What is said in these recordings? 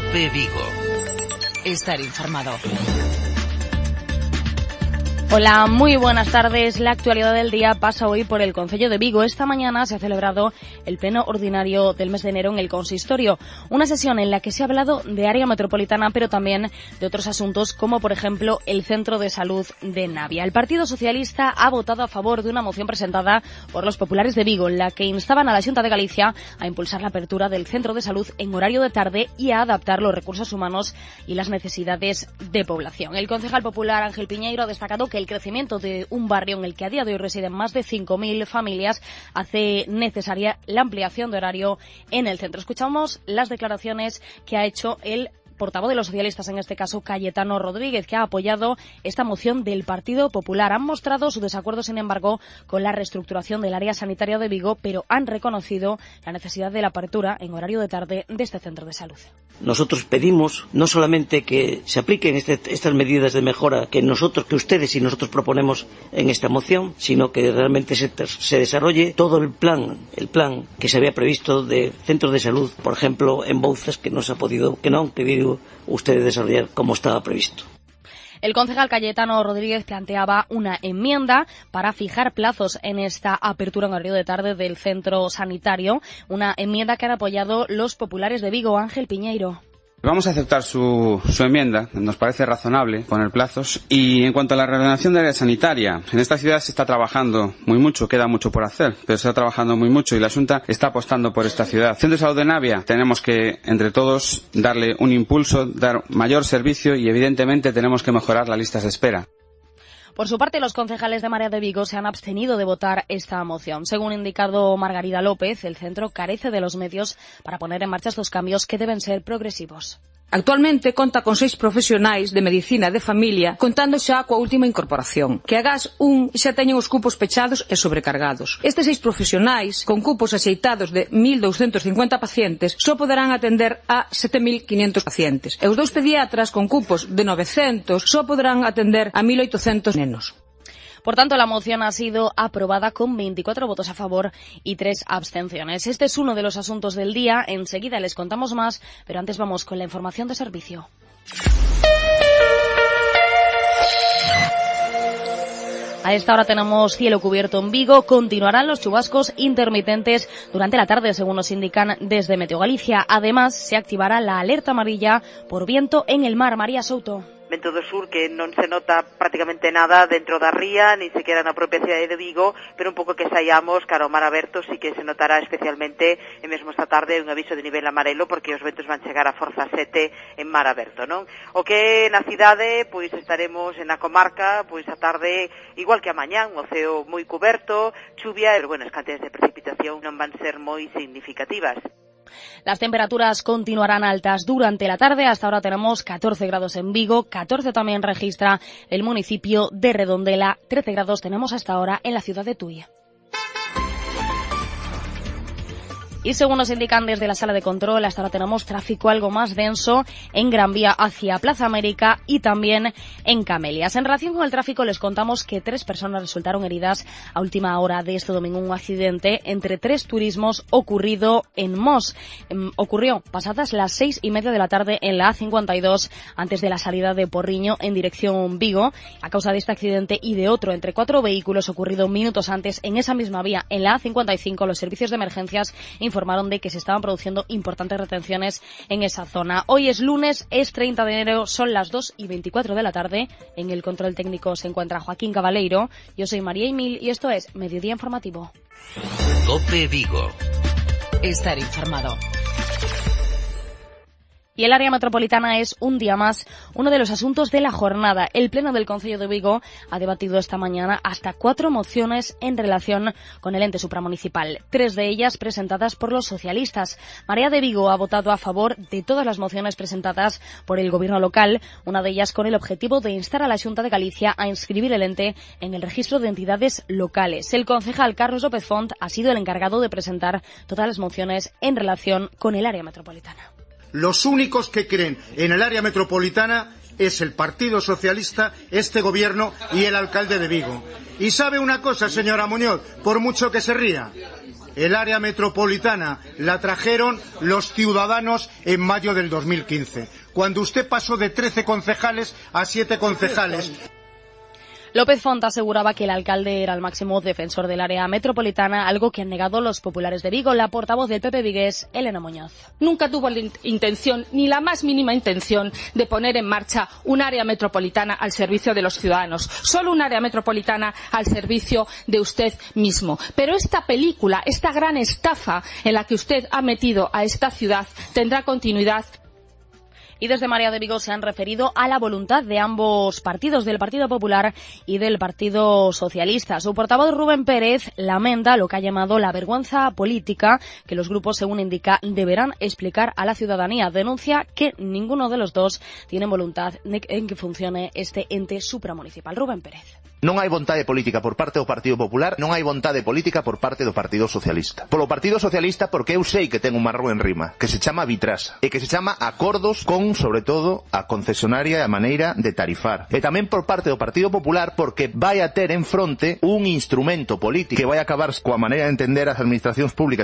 COPE Vigo. Estar informado. Hola, muy buenas tardes. La actualidad del día pasa hoy por el Concello de Vigo. Esta mañana se ha celebrado el pleno ordinario del mes de enero en el consistorio. Una sesión en la que se ha hablado de área metropolitana, pero también de otros asuntos, como por ejemplo el Centro de Salud de Navia. El Partido Socialista ha votado a favor de una moción presentada por los populares de Vigo, en la que instaban a la Xunta de Galicia a impulsar la apertura del Centro de Salud en horario de tarde y a adaptar los recursos humanos y las necesidades de población. El concejal popular Ángel Piñeiro ha destacado que el crecimiento de un barrio en el que a día de hoy residen más de 5.000 familias hace necesaria la ampliación de horario en el centro. Escuchamos las declaraciones que ha hecho el portavoz de los socialistas, en este caso Cayetano Rodríguez, que ha apoyado esta moción del Partido Popular. Han mostrado su desacuerdo, sin embargo, con la reestructuración del área sanitaria de Vigo, pero han reconocido la necesidad de la apertura en horario de tarde de este centro de salud. Nosotros pedimos no solamente que se apliquen estas medidas de mejora que ustedes y nosotros proponemos en esta moción, sino que realmente se desarrolle todo el plan que se había previsto de centros de salud, por ejemplo, en Bouzas, que no han querido ustedes desarrollar como estaba previsto. El concejal Cayetano Rodríguez planteaba una enmienda para fijar plazos en esta apertura en horario de tarde del centro sanitario, una enmienda que han apoyado los populares de Vigo. Ángel Piñeiro. Vamos a aceptar su enmienda, nos parece razonable poner plazos. Y en cuanto a la reordenación del área sanitaria, en esta ciudad se está trabajando muy mucho, queda mucho por hacer, pero se está trabajando muy mucho y la Xunta está apostando por esta ciudad. Centro de Salud de Navia, tenemos que, entre todos, darle un impulso, dar mayor servicio y, evidentemente, tenemos que mejorar las listas de espera. Por su parte, los concejales de Marea de Vigo se han abstenido de votar esta moción. Según ha indicado Margarida López, el centro carece de los medios para poner en marcha estos cambios que deben ser progresivos. Actualmente conta con 6 profesionais de medicina de familia, contando xa coa última incorporación, que agás xa teñen os cupos pechados e sobrecargados. Estes 6 profesionais, con cupos axeitados de 1.250 pacientes, só poderán atender a 7.500 pacientes. E os 2 pediatras, con cupos de 900, só poderán atender a 1.800 nenos. Por tanto, la moción ha sido aprobada con 24 votos a favor y 3 abstenciones. Este es uno de los asuntos del día. Enseguida les contamos más, pero antes vamos con la información de servicio. A esta hora tenemos cielo cubierto en Vigo. Continuarán los chubascos intermitentes durante la tarde, según nos indican desde Meteo Galicia. Además, se activará la alerta amarilla por viento en el mar. María Souto. Vento do sur que non se nota prácticamente nada dentro da ría, ni sequera na propia cidade de Vigo, pero un pouco que saiamos cara ao mar aberto sí que se notará especialmente, e mesmo esta tarde, un aviso de nivel amarelo porque os ventos van chegar a forza 7 en mar aberto, non? O que na cidade, pois estaremos na comarca, pois a tarde igual que a mañán, o ceo moi cuberto, chuvia, pero bueno, as cantidades de precipitación non van ser moi significativas. Las temperaturas continuarán altas durante la tarde. Hasta ahora tenemos 14 grados en Vigo, 14 también registra el municipio de Redondela, 13 grados tenemos hasta ahora en la ciudad de Tui. Y según nos indican desde la sala de control, hasta ahora tenemos tráfico algo más denso en Gran Vía hacia Plaza América y también en Camelias. En relación con el tráfico les contamos que 3 personas resultaron heridas a última hora de este domingo. Un accidente entre 3 turismos ocurrido en Mos. Ocurrió pasadas las 6:30 de la tarde en la A52 antes de la salida de Porriño en dirección Vigo. A causa de este accidente y de otro entre 4 vehículos ocurrido minutos antes en esa misma vía en la A55, los servicios de emergencias informaron de que se estaban produciendo importantes retenciones en esa zona. Hoy es lunes, es 30 de enero, son las 2:24 de la tarde. En el control técnico se encuentra Joaquín Cabaleiro. Yo soy María Emil y esto es Mediodía Informativo. COPE Vigo. Estar informado. Y el área metropolitana es un día más uno de los asuntos de la jornada. El Pleno del Concello de Vigo ha debatido esta mañana hasta 4 mociones en relación con el ente supramunicipal, 3 de ellas presentadas por los socialistas. Marea de Vigo ha votado a favor de todas las mociones presentadas por el gobierno local, una de ellas con el objetivo de instar a la Xunta de Galicia a inscribir el ente en el registro de entidades locales. El concejal Carlos López Font ha sido el encargado de presentar todas las mociones en relación con el área metropolitana. Los únicos que creen en el área metropolitana es el Partido Socialista, este gobierno y el alcalde de Vigo. Y sabe una cosa, señora Muñoz, por mucho que se ría, El área metropolitana la trajeron los ciudadanos en mayo del 2015, cuando usted pasó de 13 concejales a 7 concejales. López Font aseguraba que el alcalde era el máximo defensor del área metropolitana, algo que han negado los populares de Vigo. La portavoz del PP vigués, Elena Muñoz. Nunca tuvo la intención, ni la más mínima intención, de poner en marcha un área metropolitana al servicio de los ciudadanos. Solo un área metropolitana al servicio de usted mismo. Pero esta película, esta gran estafa en la que usted ha metido a esta ciudad, tendrá continuidad. Y desde Marea de Vigo se han referido a la voluntad de ambos partidos, del Partido Popular y del Partido Socialista. Su portavoz Rubén Pérez lamenta lo que ha llamado la vergüenza política que los grupos, según indica, deberán explicar a la ciudadanía. Denuncia que ninguno de los dos tiene voluntad en que funcione este ente supramunicipal. Rubén Pérez. Non hai vontade política por parte do Partido Popular, non hai vontade política por parte do Partido Socialista. Polo Partido Socialista porque eu sei que ten un marrón en rima, que se chama Vitrasa, e que se chama acordos con, sobre todo, a concesionaria e a maneira de tarifar. E tamén por parte do Partido Popular porque vai a ter en fronte un instrumento político que vai acabar coa maneira de entender as administracións públicas.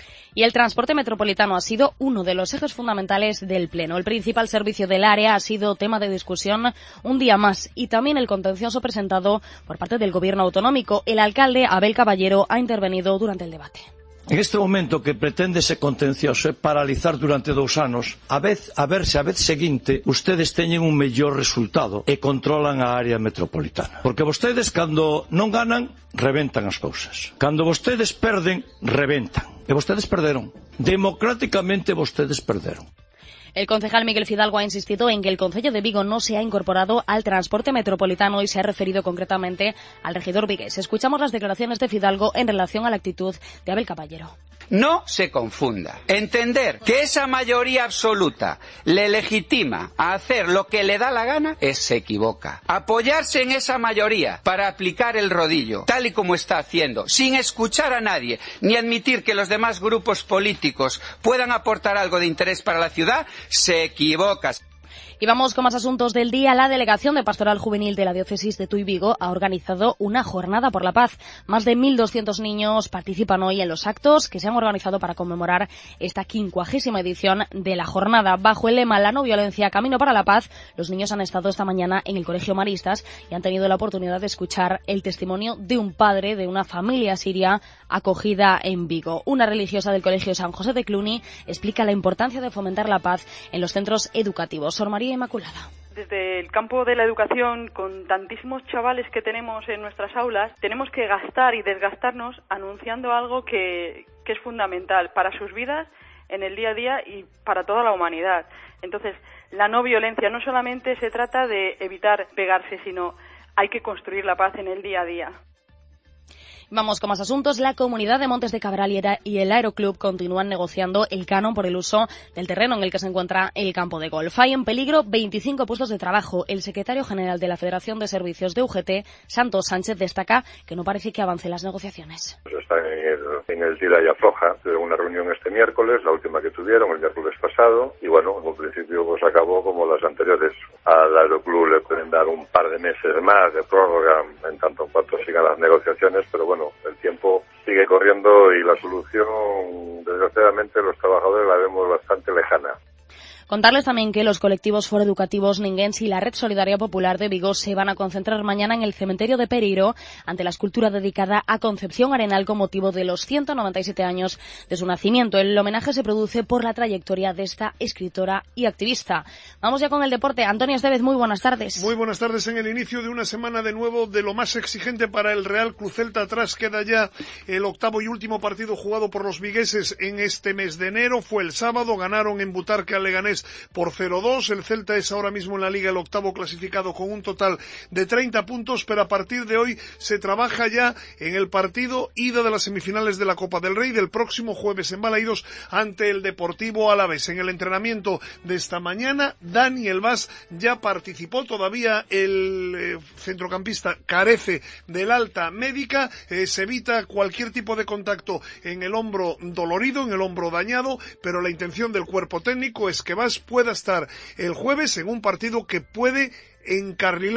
Y el transporte metropolitano ha sido uno de los ejes fundamentales del Pleno. El principal servicio del área ha sido tema de discusión un día más y también el contencioso presentado por parte del Gobierno autonómico. El alcalde Abel Caballero ha intervenido durante el debate. En este momento que pretende ese contencioso é paralizar durante 2 anos, a ver se a vez seguinte ustedes teñen un mellor resultado e controlan a área metropolitana. Porque vostedes, cando non ganan, reventan as cousas. Cando vostedes perden, reventan. E vostedes perderon. Democráticamente vostedes perderon. El concejal Miguel Fidalgo ha insistido en que el concello de Vigo no se ha incorporado al transporte metropolitano y se ha referido concretamente al regidor vigués. Escuchamos las declaraciones de Fidalgo en relación a la actitud de Abel Caballero. No se confunda. Entender que esa mayoría absoluta le legitima a hacer lo que le da la gana se equivoca. Apoyarse en esa mayoría para aplicar el rodillo, tal y como está haciendo, sin escuchar a nadie, ni admitir que los demás grupos políticos puedan aportar algo de interés para la ciudad, se equivoca. Y vamos con más asuntos del día. La Delegación de Pastoral Juvenil de la Diócesis de Tuy Vigo ha organizado una jornada por la paz. Más de 1.200 niños participan hoy en los actos que se han organizado para conmemorar esta 50ª edición de la jornada. Bajo el lema La no violencia, camino para la paz, los niños han estado esta mañana en el Colegio Maristas y han tenido la oportunidad de escuchar el testimonio de un padre de una familia siria acogida en Vigo. Una religiosa del Colegio San José de Cluny explica la importancia de fomentar la paz en los centros educativos. Sor María Inmaculada. Desde el campo de la educación, con tantísimos chavales que tenemos en nuestras aulas, tenemos que gastar y desgastarnos anunciando algo que es fundamental para sus vidas en el día a día y para toda la humanidad. Entonces, la no violencia no solamente se trata de evitar pegarse, sino hay que construir la paz en el día a día. Vamos con más asuntos. La Comunidad de Montes de Cabral y el Aeroclub continúan negociando el canon por el uso del terreno en el que se encuentra el campo de golf. Hay en peligro 25 puestos de trabajo. El secretario general de la Federación de Servicios de UGT, Santos Sánchez, destaca que no parece que avancen las negociaciones. Está en el tira y afloja. Tuvieron una reunión este miércoles, la última que tuvieron, el miércoles pasado, y bueno, en un principio pues acabó como las anteriores. Al Aeroclub le pueden dar un par de meses más de prórroga en tanto en cuanto sigan las negociaciones, pero bueno, el tiempo sigue corriendo y la solución, desgraciadamente, los trabajadores la vemos bastante lejana. Contarles también que los colectivos Foro Educativos Ninguens y la Red Solidaria Popular de Vigo se van a concentrar mañana en el cementerio de Pereiro ante la escultura dedicada a Concepción Arenal con motivo de los 197 años de su nacimiento. El homenaje se produce por la trayectoria de esta escritora y activista. Vamos ya con el deporte. Antonio Estevez, muy buenas tardes. Muy buenas tardes en el inicio de una semana de nuevo de lo más exigente para el Real Club Celta. Atrás queda ya el octavo y último partido jugado por los vigueses en este mes de enero. Fue el sábado, ganaron en Butarque al Leganés por 0-2. El Celta es ahora mismo en la Liga el octavo clasificado con un total de 30 puntos, pero a partir de hoy se trabaja ya en el partido ida de las semifinales de la Copa del Rey del próximo jueves en Balaídos ante el Deportivo Alavés. En el entrenamiento de esta mañana, Dani Elbás ya participó. Todavía el centrocampista carece del alta médica. Se evita cualquier tipo de contacto en el hombro dolorido, en el hombro dañado, pero la intención del cuerpo técnico es que pueda estar el jueves en un partido que puede encarrilar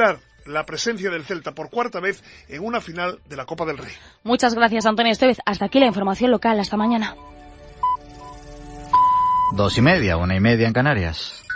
la presencia del Celta por cuarta vez en una final de la Copa del Rey. Muchas gracias, Antonio Estevez. Hasta aquí la información local. Hasta mañana. 2:30, 1:30 en Canarias.